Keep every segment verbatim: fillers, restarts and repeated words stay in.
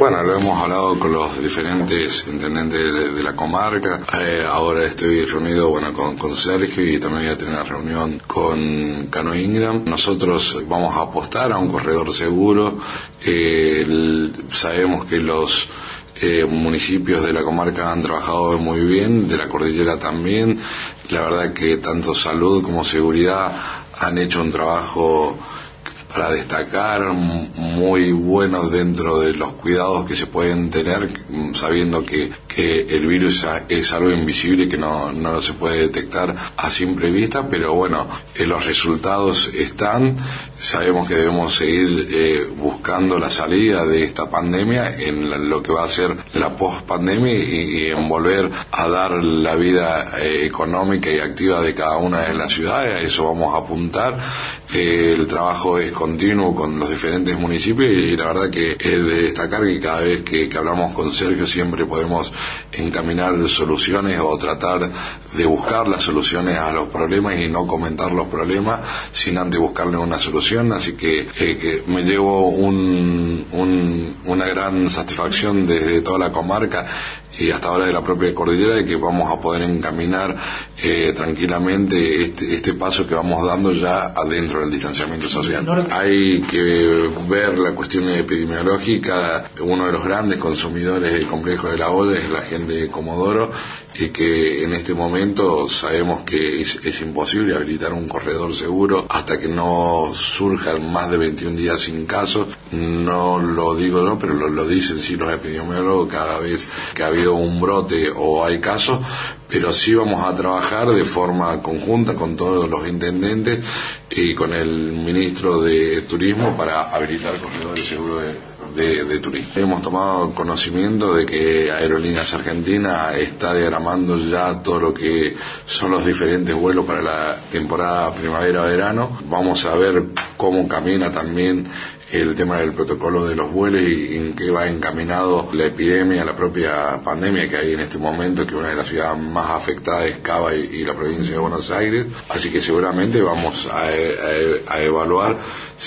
Bueno, lo hemos hablado con los diferentes intendentes de, de la comarca. Eh, ahora estoy reunido bueno, con, con Sergio y también voy a tener una reunión con Cano Ingram. Nosotros vamos a apostar a un corredor seguro. Eh, el, sabemos que los eh, municipios de la comarca han trabajado muy bien, de la cordillera también. La verdad que tanto salud como seguridad han hecho un trabajo para destacar, muy bueno dentro de los cuidados que se pueden tener, sabiendo que, que el virus es algo invisible que no, no se puede detectar a simple vista, pero bueno, eh, los resultados están. Sabemos que debemos seguir eh, buscando la salida de esta pandemia en la, lo que va a ser la post-pandemia y, y en volver a dar la vida eh, económica y activa de cada una de las ciudades. A eso vamos a apuntar. Eh, el trabajo es continuo con los diferentes municipios y la verdad que es de destacar que cada vez que, que hablamos con Sergio siempre podemos encaminar soluciones o tratar de buscar las soluciones a los problemas y no comentar los problemas sin antes buscarle una solución. Así que, eh, que me llevo un, un, una gran satisfacción desde toda la comarca y hasta ahora de la propia cordillera de que vamos a poder encaminar eh, tranquilamente este, este paso que vamos dando ya adentro del distanciamiento social. Hay que ver la cuestión epidemiológica. Uno de los grandes consumidores del complejo de la olla es la gente de Comodoro y que en este momento sabemos que es, es imposible habilitar un corredor seguro hasta que no surjan más de veintiún días sin casos. No lo digo yo, pero lo, lo dicen sí los epidemiólogos cada vez que ha habido un brote o hay casos, pero sí vamos a trabajar de forma conjunta con todos los intendentes y con el ministro de Turismo para habilitar corredores seguros de De, de turismo. Hemos tomado conocimiento de que Aerolíneas Argentina está diagramando ya todo lo que son los diferentes vuelos para la temporada primavera-verano. Vamos a ver cómo camina también el tema del protocolo de los vuelos y en qué va encaminado la epidemia, la propia pandemia que hay en este momento, que una de las ciudades más afectadas es Cava y, y la provincia de Buenos Aires. Así que seguramente vamos a, a, a evaluar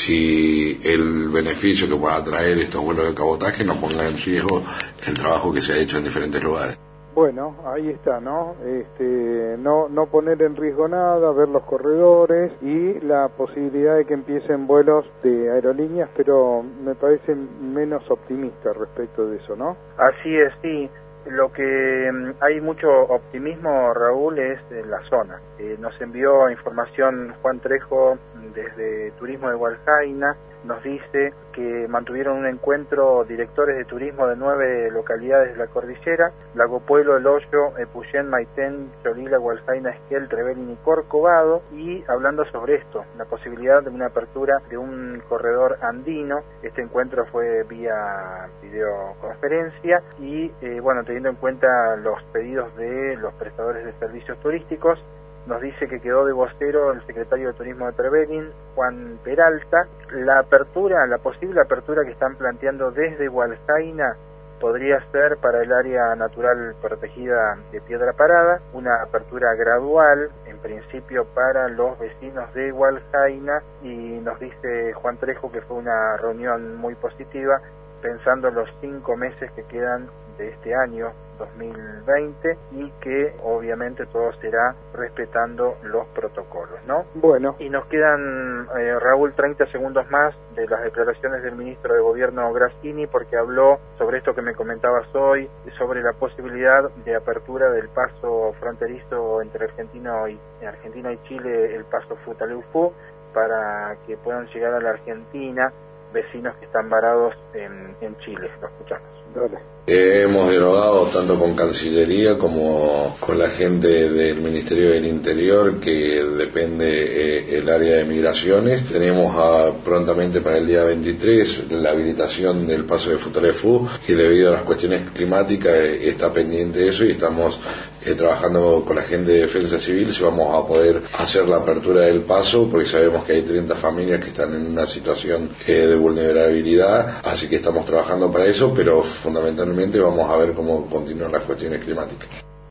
si el beneficio que pueda traer estos vuelos de cabotaje no ponga en riesgo el trabajo que se ha hecho en diferentes lugares. Bueno, ahí está, ¿no? Este, no, no poner en riesgo nada, ver los corredores y la posibilidad de que empiecen vuelos de aerolíneas, pero me parece menos optimista respecto de eso, ¿no? Así es, sí. Lo que hay mucho optimismo, Raúl, es en la zona. Eh, nos envió información Juan Trejo desde Turismo de Hualjaina. Nos dice que mantuvieron un encuentro directores de turismo de nueve localidades de la cordillera: Lago Pueblo, El Hoyo, Epuyén, Maitén, Cholila, Hualjaina, Esquiel, Trevelin y Corcovado, y hablando sobre esto, la posibilidad de una apertura de un corredor andino. Este encuentro fue vía videoconferencia y eh, bueno, teniendo en cuenta los pedidos de los prestadores de servicios turísticos, nos dice que quedó de vocero el secretario de Turismo de Trevelin, Juan Peralta. La apertura, la posible apertura que están planteando desde Hualjaina podría ser para el área natural protegida de Piedra Parada, una apertura gradual, en principio para los vecinos de Hualjaina, y nos dice Juan Trejo que fue una reunión muy positiva, pensando en los cinco meses que quedan de este año dos mil veinte y que obviamente todo será respetando los protocolos, ¿no? Bueno. Y nos quedan, eh, Raúl, treinta segundos más de las declaraciones del ministro de Gobierno Grassini, porque habló sobre esto que me comentabas hoy, sobre la posibilidad de apertura del paso fronterizo entre Argentina y, Argentina y Chile, el paso Futaleufú, para que puedan llegar a la Argentina vecinos que están varados en, en Chile. Lo escuchamos. Dale. Eh, hemos dialogado tanto con Cancillería como con la gente del Ministerio del Interior, que depende eh, el área de migraciones. Tenemos a, prontamente para el día veintitrés la habilitación del paso de Futaleufú y debido a las cuestiones climáticas eh, está pendiente de eso y estamos eh, trabajando con la gente de Defensa Civil si vamos a poder hacer la apertura del paso, porque sabemos que hay treinta familias que están en una situación eh, de vulnerabilidad, así que estamos trabajando para eso, pero fundamentalmente vamos a ver cómo continúan las cuestiones climáticas.